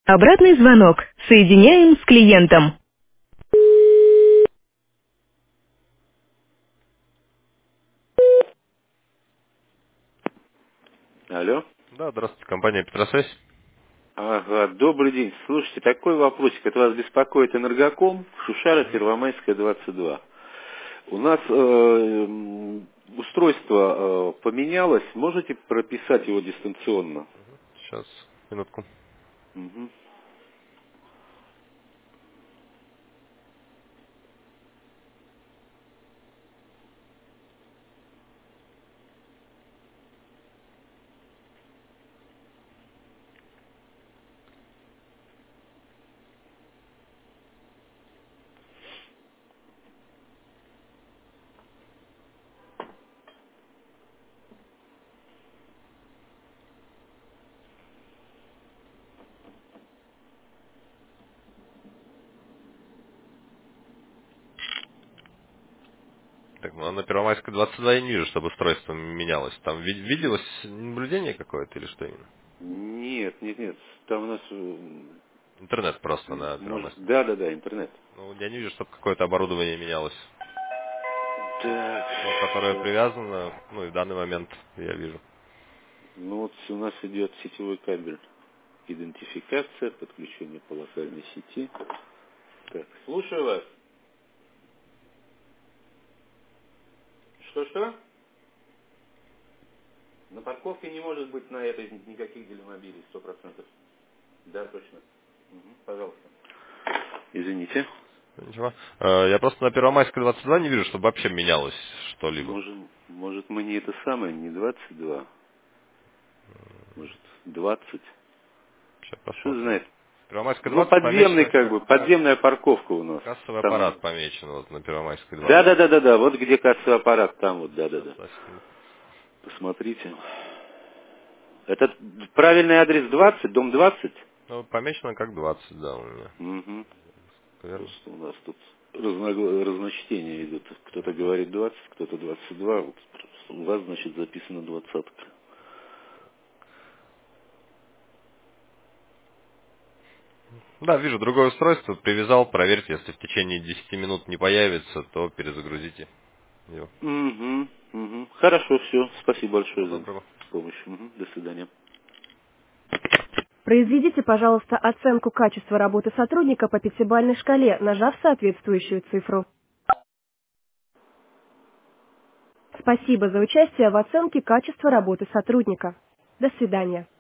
Обратный звонок. Соединяем с клиентом. Алло. Да, здравствуйте, компания Петросвязь. Ага, добрый день. Слушайте, такой вопросик. Это вас беспокоит Энергоком, Шушара, Первомайская, 22. У нас устройство поменялось. Можете прописать его дистанционно? Сейчас, минутку. Мгм. Так, ну, а на Первомайской 22 я не вижу, чтобы устройство менялось. Там виделось наблюдение какое-то или что именно? Нет, нет, нет. Там у нас, Интернет просто на может, Первомайской. да, интернет. Ну, я не вижу, чтобы какое-то оборудование менялось. Так, То, которое сейчас. привязано, ну и в данный момент я вижу. Ну вот у нас идет сетевой кабель. Идентификация, подключение полосальной сети. Так, слушаю вас. Что-что? На парковке не может быть на этой никаких делимобилей, 100%. Да, точно. Мгм, пожалуйста. Извините. Ничего. Я просто на Первомайской 22 не вижу, чтобы вообще менялось что-либо. Может мы не это самое, не 22, может 20. Сейчас Что посмотрим. знает? Первомайская Ну, 20 подземный помечено как бы, как подземная парковка у нас. кассовый Там. аппарат помечен вот на Первомайской 20. Да, вот где кассовый аппарат, там вот, Сейчас, да. да, секундку. Посмотрите. Это правильный адрес 20, дом 20? Ну, помечено как 20, да, у меня. Угу. Верно? Просто у нас тут разночтения идут. Кто-то говорит 20, кто-то 22. Вот у вас, значит, записано 20. Да, вижу другое устройство, привязал, проверьте, если в течение 10 минут не появится, то перезагрузите его. Угу. Хорошо, все. Спасибо Всего большое за доброго. помощь. Мгм. До свидания. Произведите, пожалуйста, оценку качества работы сотрудника по пятибалльной шкале, нажав соответствующую цифру. Спасибо за участие в оценке качества работы сотрудника. До свидания.